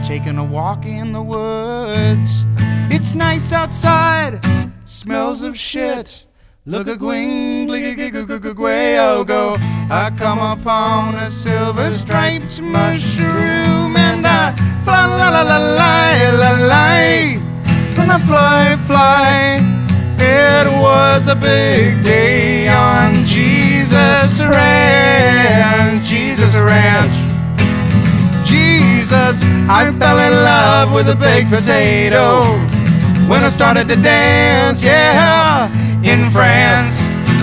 taking a walk in the woods. It's nice outside, smells of shit. Look a gwing, oh go. I come upon a silver striped mushroom and I fly, la la la la la la. And I fly. It was a big day on Jesus Ranch. Jesus, I fell in love with a baked potato when I started to dance, yeah, in France.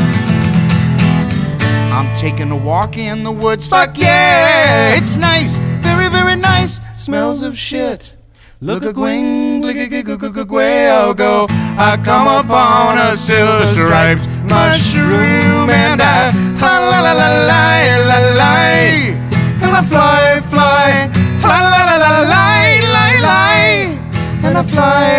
I'm taking a walk in the woods, fuck yeah, it's nice, very, very nice, smells of shit. Look a gwing, oh go. I come upon a silver striped mushroom and I la la la la la la, and I fly, la la la la la la, and I fly.